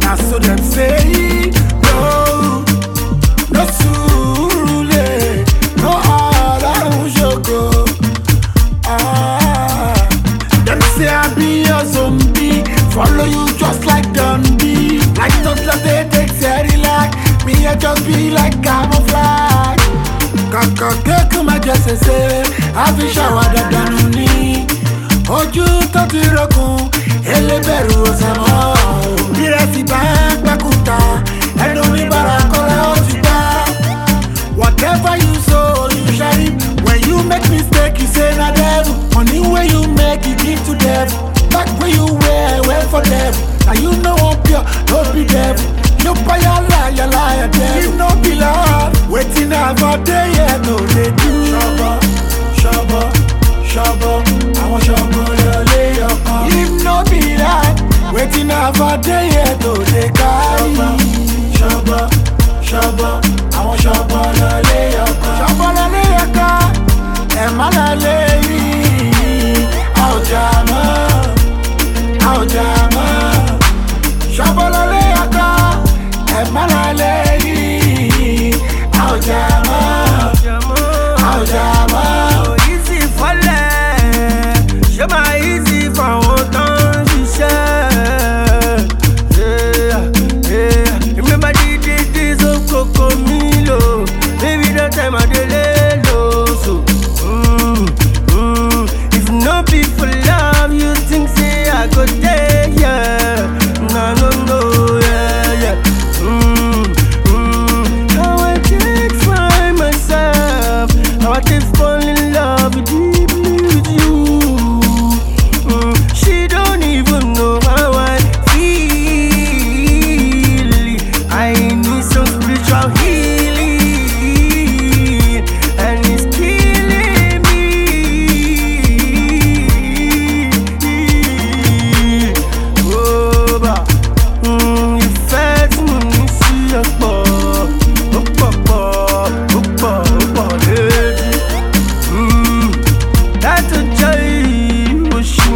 Now so them say, no, no sule, no ala joko. Them say I be a zombie, follow you just like Dundee. Like toddler they take Cerelac, me I just be like camouflage. Kaka keke ma jese se, I fi shower da danuni. Ojú tó ti rọkùn, eleberu osamo. Ìrẹsì bá gbàkúta, ẹnu mi bára kọ́lá ó ti gbá. Whatever you sow, you shall reap. When you make mistake, you say na devil. Money where you make, you give to devil. Back where you wear for devil. Now you know I'm pure, don't be devil. You buy a liar, devil. You no be love. Waiting about day, yeah, no they do. Shabba, shabba, I want shabba, lay your car. If no be that, waiting about day, yeah, no they carry. Shabba, shabba, I want shabba, lay your car. Shabba, lay your car. Emma, lay, out jama, out jama. Shabba, lay your car. Emma, lay, out jama, out jama. Easy for life, show my easy for what on she said. Yeah. Remember the days of Cocomilo, maybe the time I delay low. So, if no be for love, you think say I go there, yeah. No, yeah. How I take find myself, how I take fall in love deeply with you. She don't even know how I feel. I need some spiritual healing, and it's killing me. Oh, bah. You fed me, see a ball. Lady. That's a joy.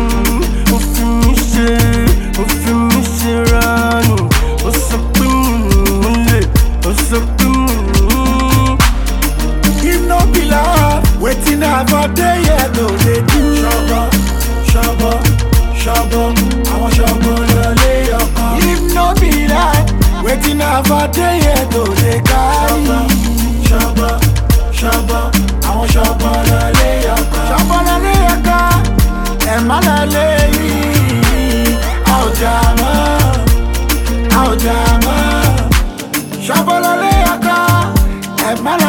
If no be love, waiting about day, yeah, no they do. Shabba, I want shabba, lay your car. If no be that, waiting about day, yeah, no they carry. Shabba, I want shabba, lay your car. Shabba, lay your car. Emma, lay, out jama, out jama. Shabba, lay your car. Emma,